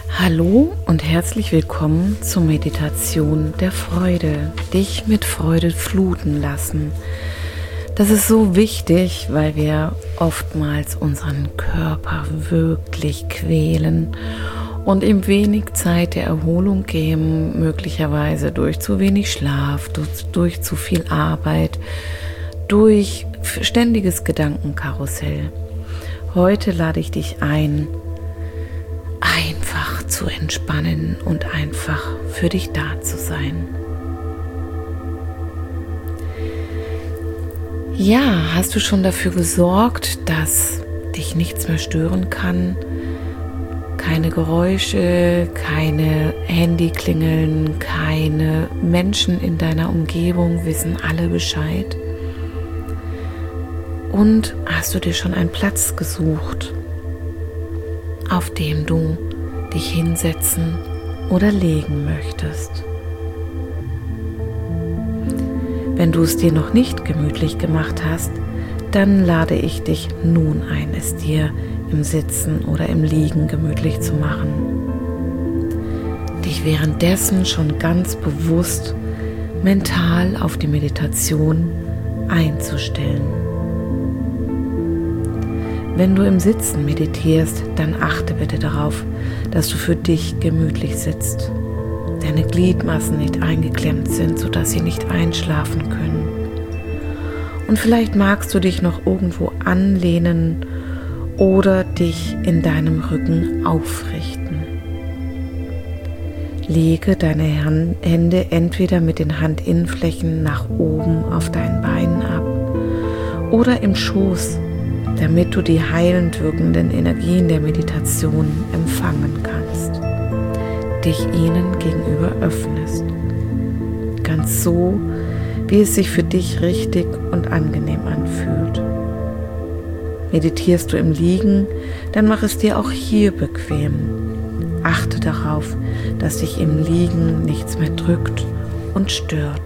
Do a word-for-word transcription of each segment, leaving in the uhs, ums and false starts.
Hallo und herzlich willkommen zur Meditation der Freude. Dich mit Freude fluten lassen. Das ist so wichtig, weil wir oftmals unseren Körper wirklich quälen und ihm wenig Zeit der Erholung geben, möglicherweise durch zu wenig Schlaf, durch, durch zu viel Arbeit, durch ständiges Gedankenkarussell. Heute lade ich dich ein, einfach zu entspannen und einfach für dich da zu sein. Ja, hast du schon dafür gesorgt, dass dich nichts mehr stören kann? Keine Geräusche, keine Handyklingeln, keine Menschen in deiner Umgebung wissen alle Bescheid? Und hast du dir schon einen Platz gesucht, auf dem du dich hinsetzen oder legen möchtest? Wenn du es dir noch nicht gemütlich gemacht hast, dann lade ich dich nun ein, es dir im Sitzen oder im Liegen gemütlich zu machen. Dich währenddessen schon ganz bewusst mental auf die Meditation einzustellen. Wenn du im Sitzen meditierst, dann achte bitte darauf, dass du für dich gemütlich sitzt. Deine Gliedmaßen nicht eingeklemmt sind, sodass sie nicht einschlafen können. Und vielleicht magst du dich noch irgendwo anlehnen oder dich in deinem Rücken aufrichten. Lege deine Hände entweder mit den Handinnenflächen nach oben auf deinen Beinen ab oder im Schoß, damit du die heilend wirkenden Energien der Meditation empfangen kannst, dich ihnen gegenüber öffnest. Ganz so, wie es sich für dich richtig und angenehm anfühlt. Meditierst du im Liegen, dann mach es dir auch hier bequem. Achte darauf, dass dich im Liegen nichts mehr drückt und stört.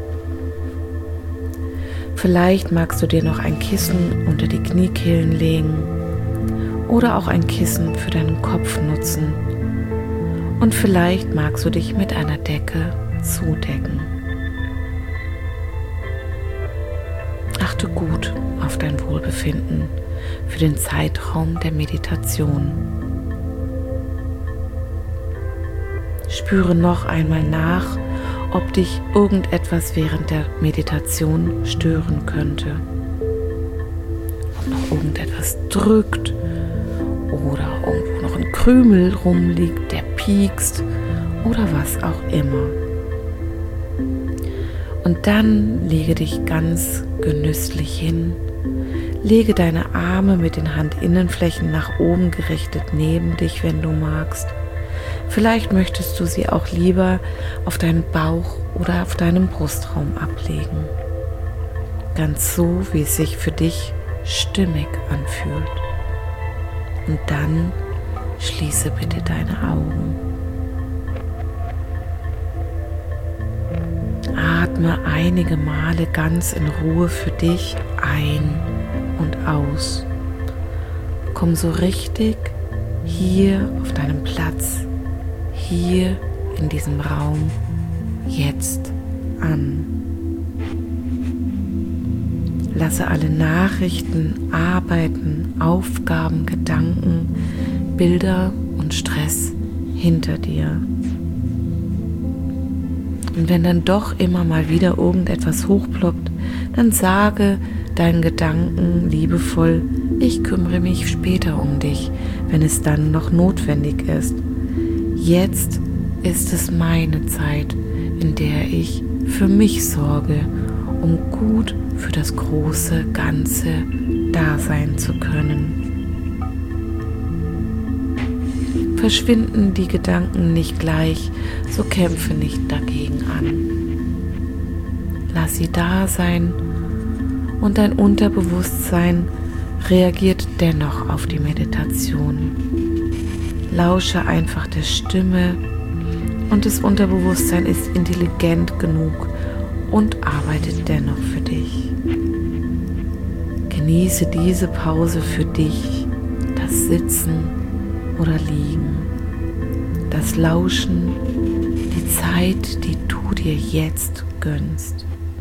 Vielleicht magst du dir noch ein Kissen unter die Kniekehlen legen oder auch ein Kissen für deinen Kopf nutzen. Und vielleicht magst du dich mit einer Decke zudecken. Achte gut auf dein Wohlbefinden für den Zeitraum der Meditation. Spüre noch einmal nach, ob dich irgendetwas während der Meditation stören könnte. Ob noch irgendetwas drückt oder irgendwo noch ein Krümel rumliegt, der piekst oder was auch immer. Und dann lege dich ganz genüsslich hin. Lege deine Arme mit den Handinnenflächen nach oben gerichtet neben dich, wenn du magst. Vielleicht möchtest du sie auch lieber auf deinen Bauch oder auf deinem Brustraum ablegen. Ganz so, wie es sich für dich stimmig anfühlt. Und dann schließe bitte deine Augen. Atme einige Male ganz in Ruhe für dich ein und aus. Komm so richtig hier auf deinem Platz, hier in diesem Raum, jetzt an. Lasse alle Nachrichten, Arbeiten, Aufgaben, Gedanken, Bilder und Stress hinter dir. Und wenn dann doch immer mal wieder irgendetwas hochploppt, dann sage deinen Gedanken liebevoll: Ich kümmere mich später um dich, wenn es dann noch notwendig ist. Jetzt ist es meine Zeit, in der ich für mich sorge, um gut für das große Ganze da sein zu können. Verschwinden die Gedanken nicht gleich, so kämpfe nicht dagegen an. Lass sie da sein und dein Unterbewusstsein reagiert dennoch auf die Meditation. Lausche einfach der Stimme und das Unterbewusstsein ist intelligent genug und arbeitet dennoch für dich. Genieße diese Pause für dich, das Sitzen oder Liegen. das Lauschen, die Zeit, die du dir jetzt gönnst.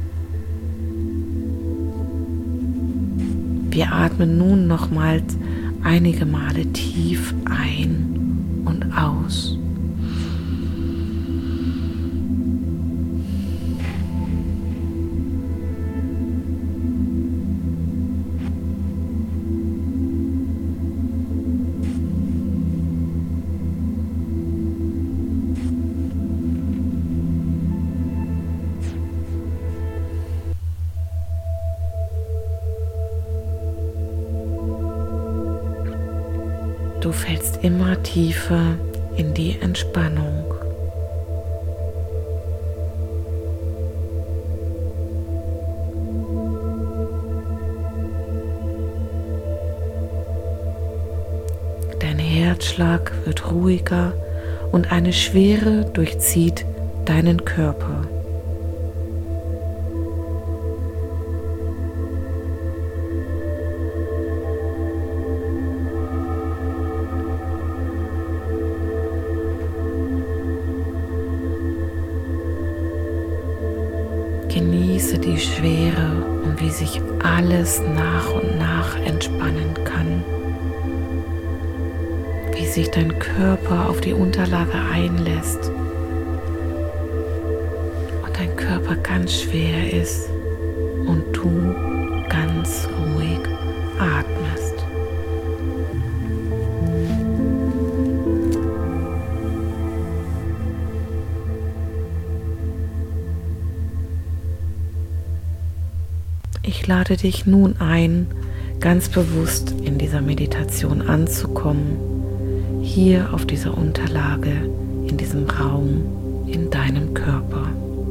Wir atmen nun nochmals einige Male tief ein und aus. Du fällst immer tiefer in die Entspannung. Dein Herzschlag wird ruhiger und eine Schwere durchzieht deinen Körper. Genieße die Schwere und wie sich alles nach und nach entspannen kann. Wie sich dein Körper auf die Unterlage einlässt und dein Körper ganz schwer ist und du ganz ruhig atmest. Ich lade dich nun ein, ganz bewusst in dieser Meditation anzukommen, hier auf dieser Unterlage, in diesem Raum, in deinem Körper.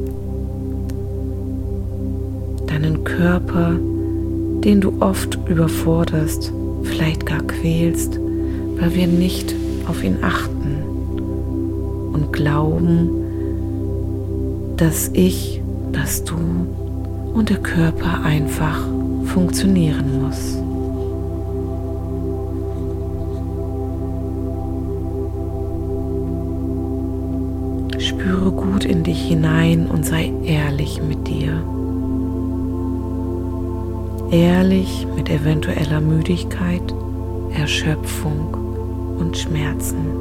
Deinen Körper, den du oft überforderst, vielleicht gar quälst, weil wir nicht auf ihn achten und glauben, dass ich, dass du und der Körper einfach funktionieren muss. Spüre gut in dich hinein und sei ehrlich mit dir. Ehrlich mit eventueller Müdigkeit, Erschöpfung und Schmerzen.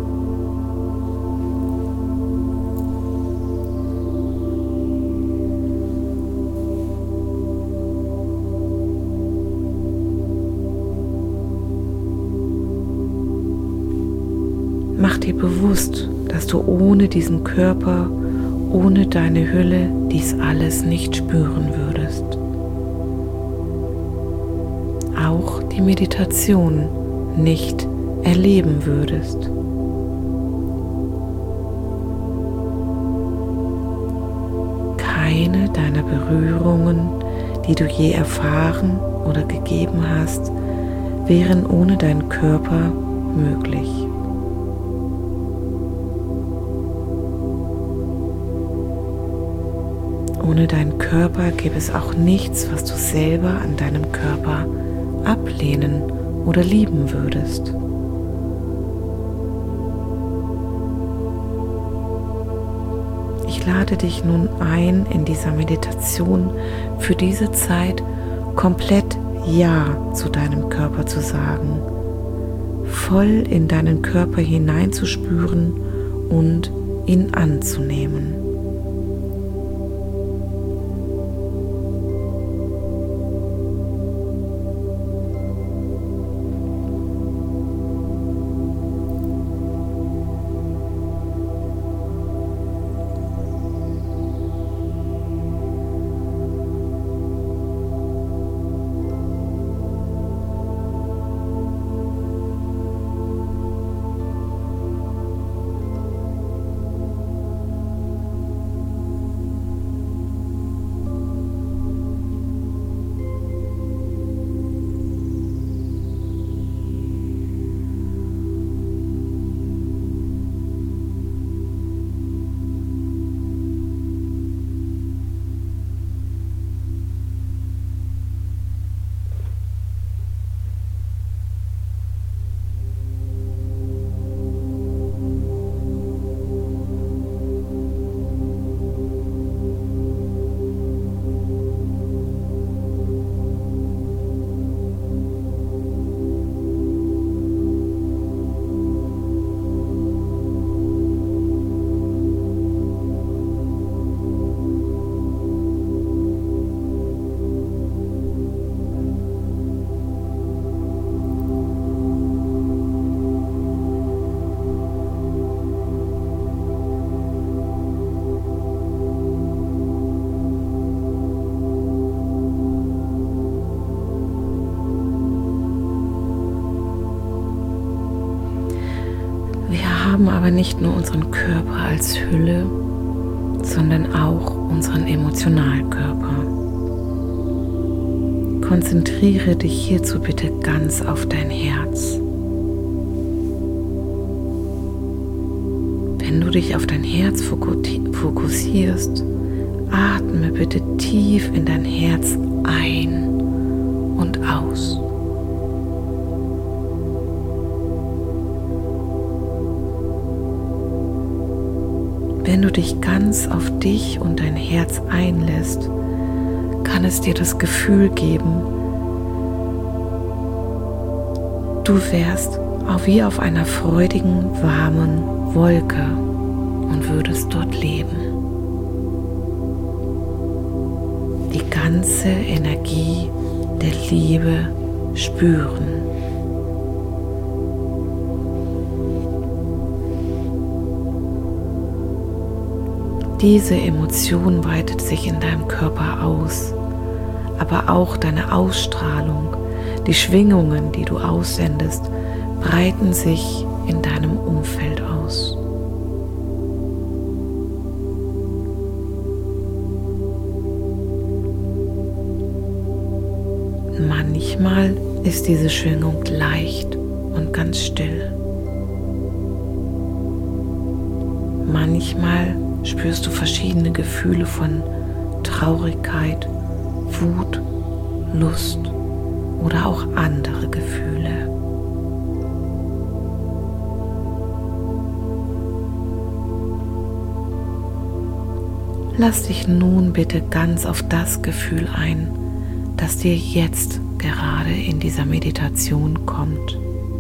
Mach dir bewusst, dass du ohne diesen Körper, ohne deine Hülle dies alles nicht spüren würdest. Auch die Meditation nicht erleben würdest. Keine deiner Berührungen, die du je erfahren oder gegeben hast, wären ohne deinen Körper möglich. Ohne deinen Körper gäbe es auch nichts, was du selber an deinem Körper ablehnen oder lieben würdest. Ich lade dich nun ein, in dieser Meditation für diese Zeit komplett Ja zu deinem Körper zu sagen, voll in deinen Körper hineinzuspüren und ihn anzunehmen. Wir haben aber nicht nur unseren Körper als Hülle, sondern auch unseren Emotionalkörper. Konzentriere dich hierzu bitte ganz auf dein Herz. Wenn du dich auf dein Herz fokussierst, atme bitte tief in dein Herz ein und aus. Wenn du dich ganz auf dich und dein Herz einlässt, kann es dir das Gefühl geben, du wärst auch wie auf einer freudigen, warmen Wolke und würdest dort leben. Die ganze Energie der Liebe spüren. Diese Emotion weitet sich in deinem Körper aus, aber auch deine Ausstrahlung, die Schwingungen, die du aussendest, breiten sich in deinem Umfeld aus. Manchmal ist diese Schwingung leicht und ganz still. Manchmal spürst du verschiedene Gefühle von Traurigkeit, Wut, Lust oder auch andere Gefühle. Lass dich nun bitte ganz auf das Gefühl ein, das dir jetzt gerade in dieser Meditation kommt.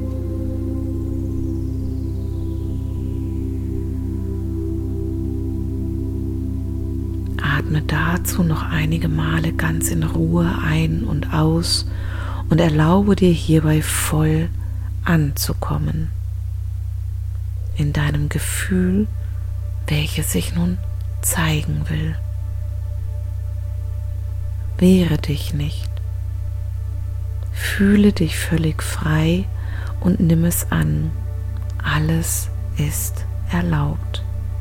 Atme dazu noch einige Male ganz in Ruhe ein und aus und erlaube dir hierbei voll anzukommen in deinem Gefühl, welches sich nun zeigen will. Wehre dich nicht. Fühle dich völlig frei und nimm es an. Alles ist erlaubt.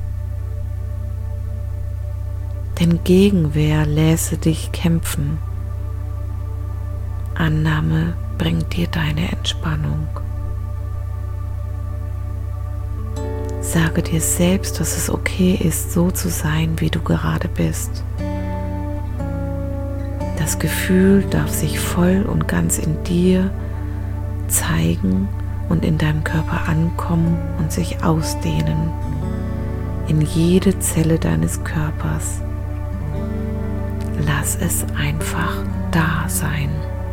Denn Gegenwehr lässe dich kämpfen. Annahme bringt dir deine Entspannung. Sage dir selbst, dass es okay ist, so zu sein, wie du gerade bist. Das Gefühl darf sich voll und ganz in dir zeigen und in deinem Körper ankommen und sich ausdehnen, in jede Zelle deines Körpers. Lass es einfach da sein.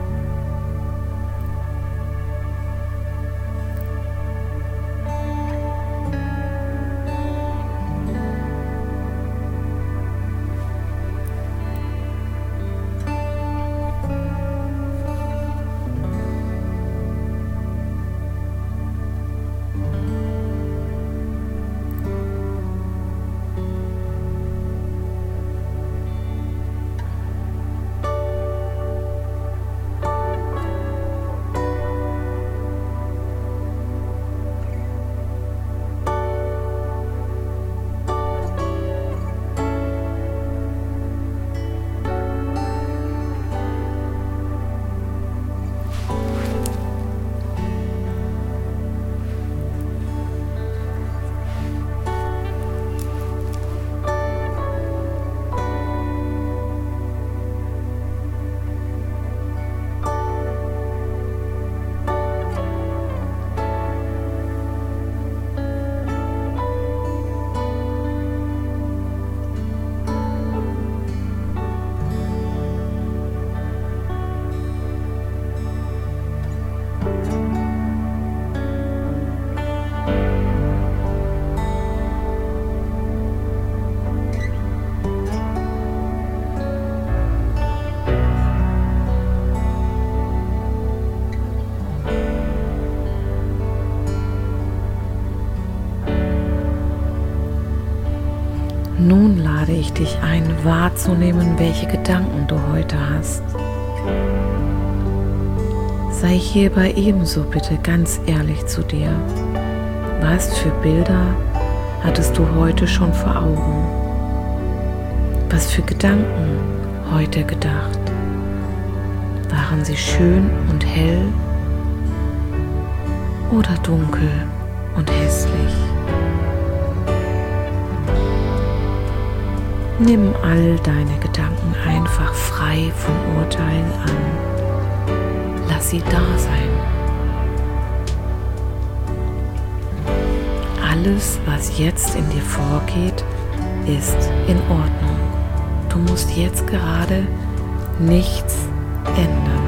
Nun lade ich dich ein, wahrzunehmen, welche Gedanken du heute hast. Sei hierbei ebenso bitte ganz ehrlich zu dir. Was für Bilder hattest du heute schon vor Augen? Was für Gedanken heute gedacht? Waren sie schön und hell oder dunkel und hässlich? Nimm all deine Gedanken einfach frei von Urteilen an. Lass sie da sein. Alles, was jetzt in dir vorgeht, ist in Ordnung. Du musst jetzt gerade nichts ändern.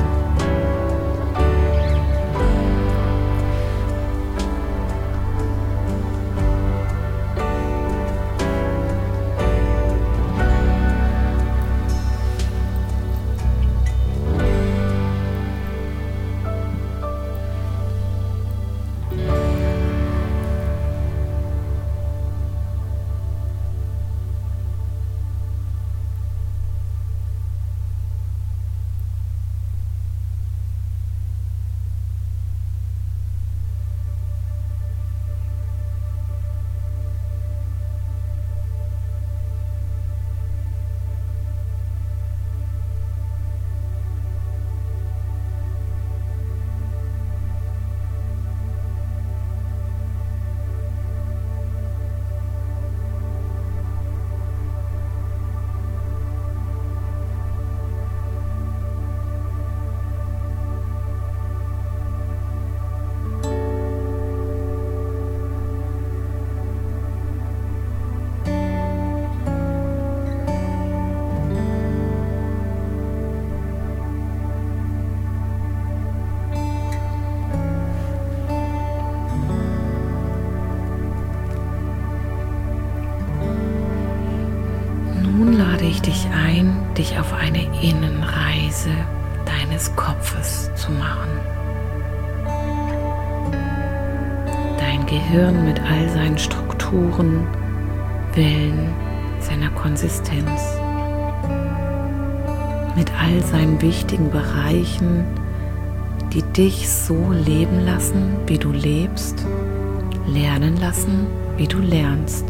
Nun lade ich dich ein, dich auf eine Innenreise deines Kopfes zu machen. Dein Gehirn mit all seinen Strukturen, Wellen, seiner Konsistenz, mit all seinen wichtigen Bereichen, die dich so leben lassen, wie du lebst, lernen lassen, wie du lernst.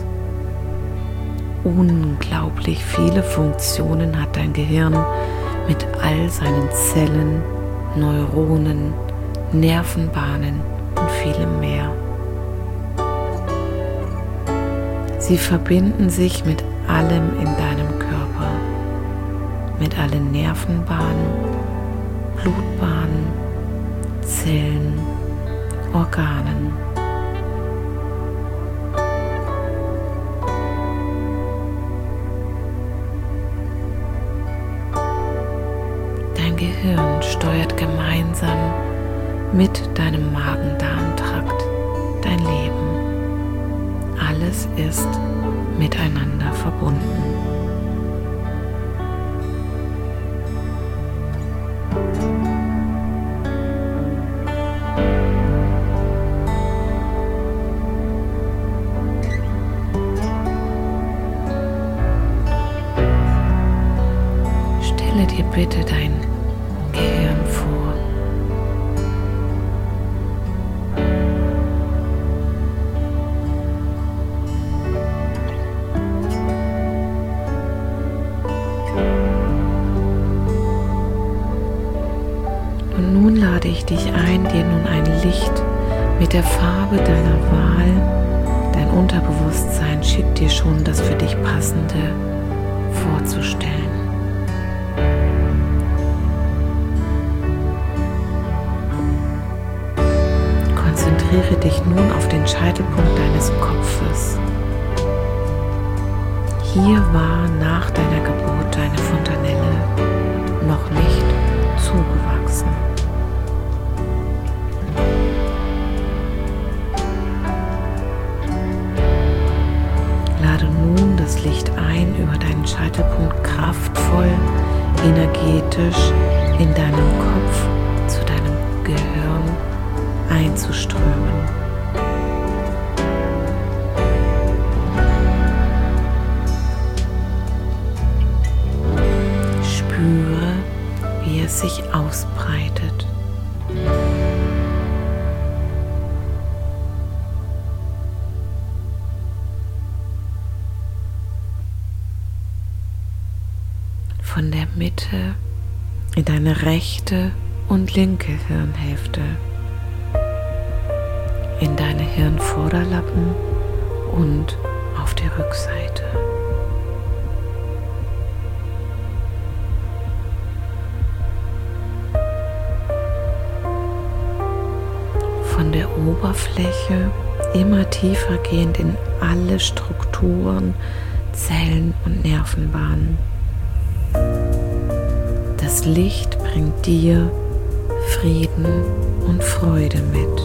Unglaublich viele Funktionen hat dein Gehirn mit all seinen Zellen, Neuronen, Nervenbahnen und vielem mehr. Sie verbinden sich mit allem in deinem Körper, mit allen Nervenbahnen, Blutbahnen, Zellen, Organen. Dein Gehirn steuert gemeinsam mit deinem Magen-Darm-Trakt dein Leben. Alles ist miteinander verbunden. Stelle dir bitte dein Gehirn vor. Und nun lade ich dich ein, dir nun ein Licht mit der Farbe deiner Wahl, dein Unterbewusstsein schickt dir schon das für dich Passende vorzustellen. Konzentriere dich nun auf den Scheitelpunkt deines Kopfes. Hier war nach deiner Geburt deine Fontanelle noch nicht zugewachsen. Lade nun das Licht ein, über deinen Scheitelpunkt kraftvoll, energetisch in deinem Kopf zu deinem Gehirn einzuströmen. Spüre, wie es sich ausbreitet. von der Mitte in deine rechte und linke Hirnhälfte, in deine Hirnvorderlappen und auf die Rückseite. Von der Oberfläche immer tiefer gehend in alle Strukturen, Zellen und Nervenbahnen. Das Licht bringt dir Frieden und Freude mit.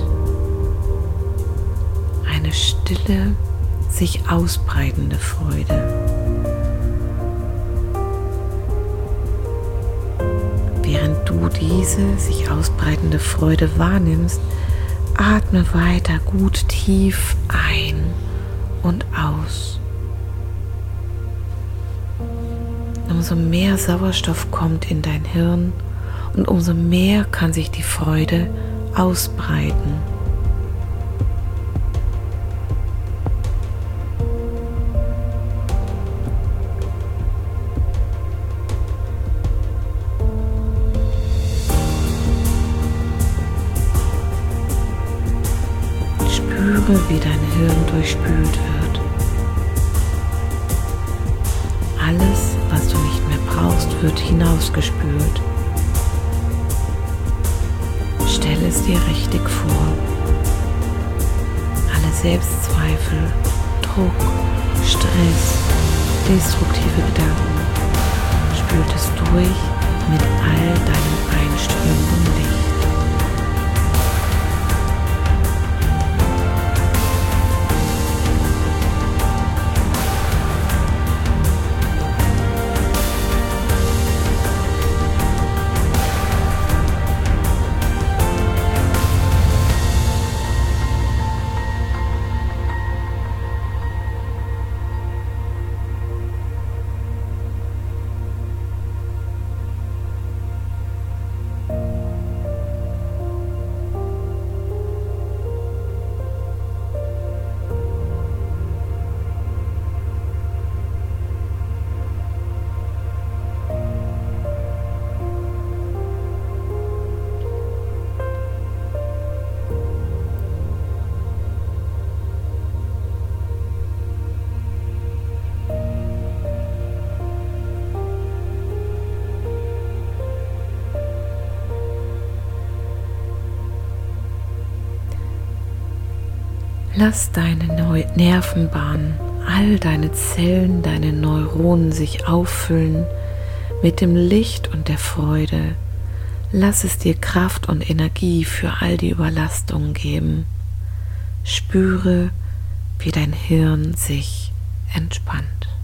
Eine stille, sich ausbreitende Freude. Während du diese sich ausbreitende Freude wahrnimmst, atme weiter gut tief ein und aus. Umso mehr Sauerstoff kommt in dein Hirn und umso mehr kann sich die Freude ausbreiten. Spüre, wie dein Hirn durchspült wird. Alles, was du nicht mehr brauchst, wird hinausgespült. Stell es dir richtig vor. Alle Selbstzweifel, Druck, Stress, destruktive Gedanken spült es durch mit all deinem einströmenden Licht. Lass deine Neu- Nervenbahnen, all deine Zellen, deine Neuronen sich auffüllen mit dem Licht und der Freude. Lass es dir Kraft und Energie für all die Überlastungen geben. Spüre, wie dein Hirn sich entspannt.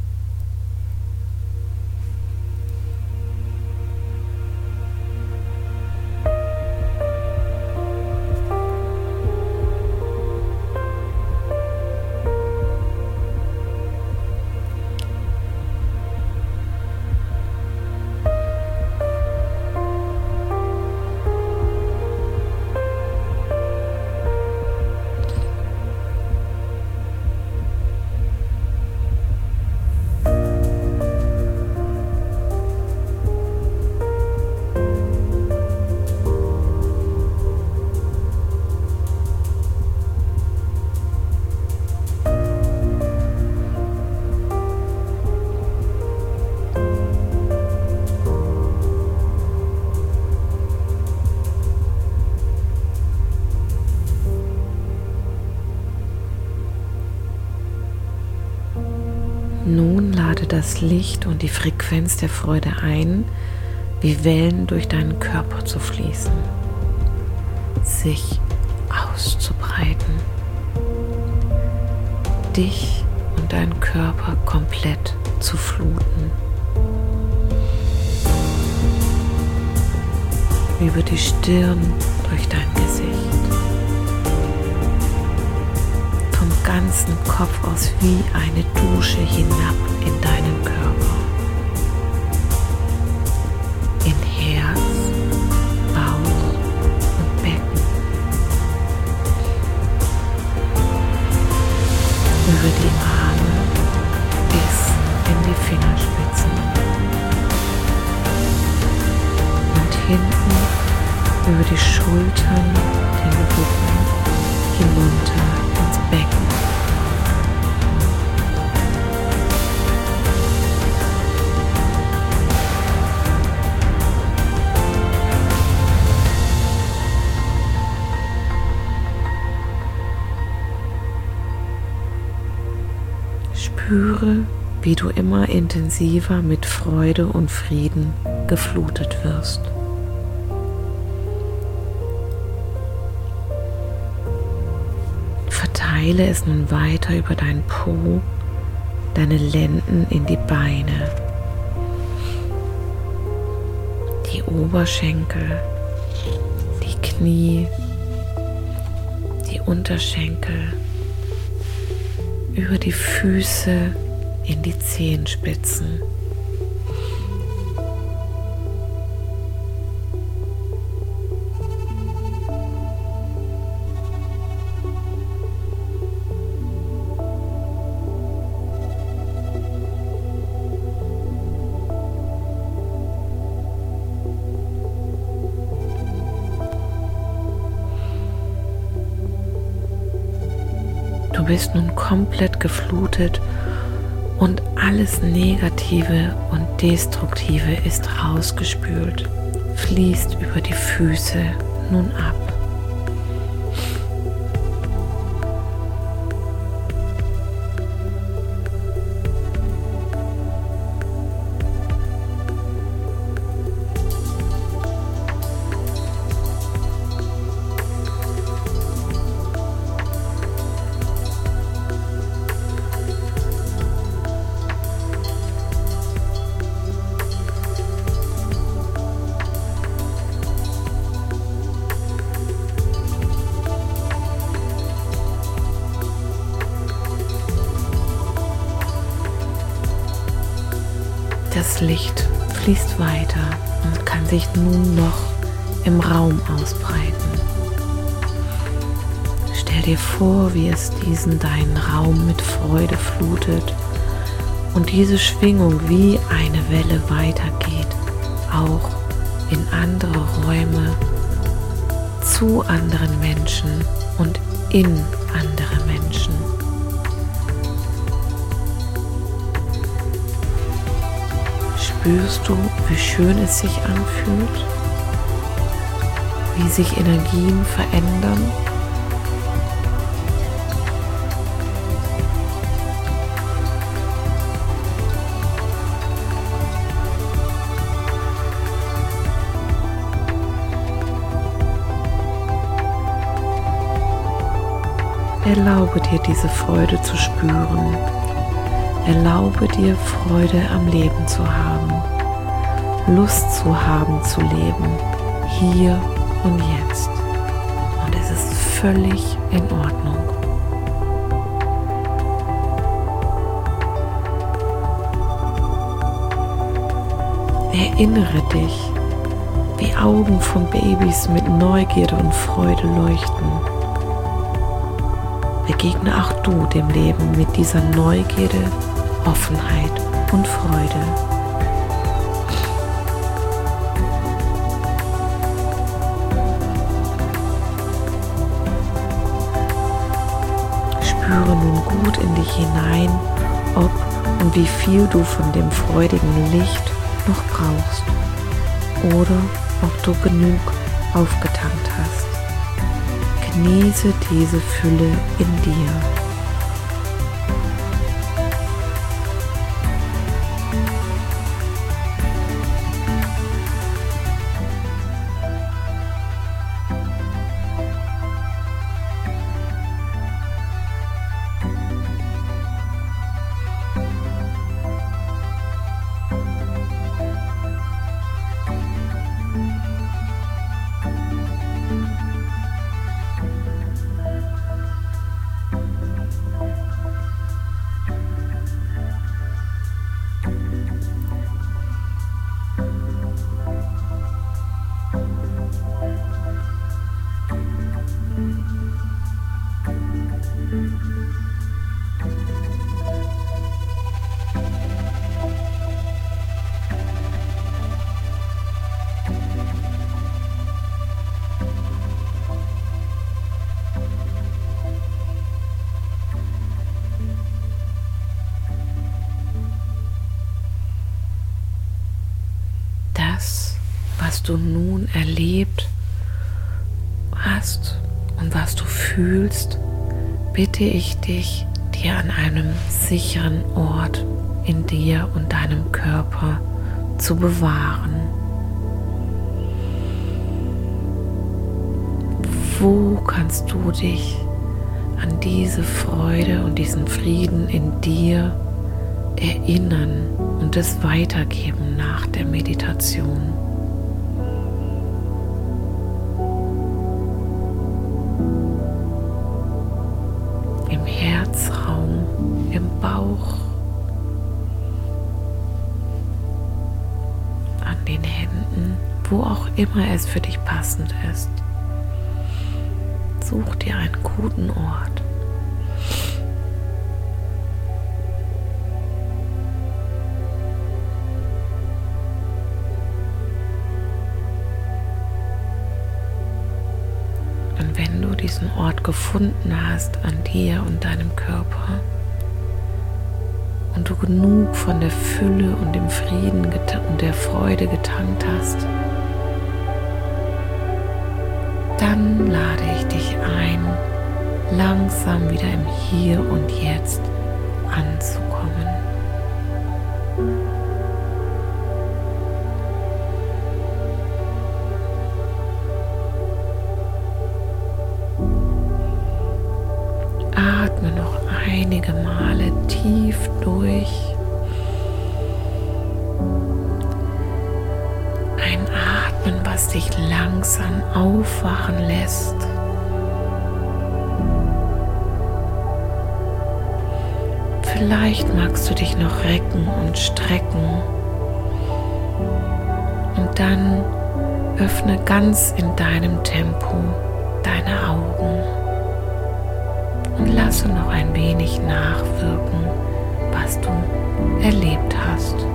Nun lade das Licht und die Frequenz der Freude ein, wie Wellen durch deinen Körper zu fließen, sich auszubreiten, dich und deinen Körper komplett zu fluten. Über die Stirn, durch dein Gesicht. Vom ganzen Kopf aus wie eine Dusche hinab in deinen Körper. In Herz, Bauch und Becken. Über die Arme bis in die Fingerspitzen. hinten über die Schultern, den Rücken, hinunter ins Becken. Spüre, wie du immer intensiver mit Freude und Frieden geflutet wirst. Verteile es nun weiter über deinen Po, deine Lenden in die Beine, die Oberschenkel, die Knie, die Unterschenkel, über die Füße in die Zehenspitzen. Du bist nun komplett geflutet und alles Negative und Destruktive ist rausgespült, fließt über die Füße nun ab. Das Licht fließt weiter und kann sich nun noch im Raum ausbreiten. Stell dir vor, wie es diesen deinen Raum mit Freude flutet und diese Schwingung wie eine Welle weitergeht, auch in andere Räume, zu anderen Menschen und in andere Menschen. Spürst du, wie schön es sich anfühlt? Wie sich Energien verändern? Erlaube dir, diese Freude zu spüren. Erlaube dir, Freude am Leben zu haben, Lust zu haben zu leben, hier und jetzt. Und es ist völlig in Ordnung. Erinnere dich, wie Augen von Babys mit Neugierde und Freude leuchten. Begegne auch du dem Leben mit dieser Neugierde, Offenheit und Freude. Spüre nun gut in dich hinein, ob und wie viel du von dem freudigen Licht noch brauchst oder ob du genug aufgetankt hast. Genieße diese Fülle in dir. du nun erlebt hast und was du fühlst, bitte ich dich, dir an einem sicheren Ort in dir und deinem Körper zu bewahren. Wo kannst du dich an diese Freude und diesen Frieden in dir erinnern und es weitergeben nach der Meditation? Im Herzraum, im Bauch, an den Händen, wo auch immer es für dich passend ist. Such dir einen guten Ort. Und wenn du diesen Ort gefunden hast an dir und deinem Körper und du genug von der Fülle und dem Frieden und der Freude getankt hast, dann lade ich dich ein, langsam wieder im Hier und Jetzt anzukommen. Atme noch einige Male tief durch. Ein Atmen, was dich langsam aufwachen lässt. Vielleicht magst du dich noch recken und strecken. Und dann öffne ganz in deinem Tempo deine Augen und lasse noch ein wenig nachwirken, was du erlebt hast.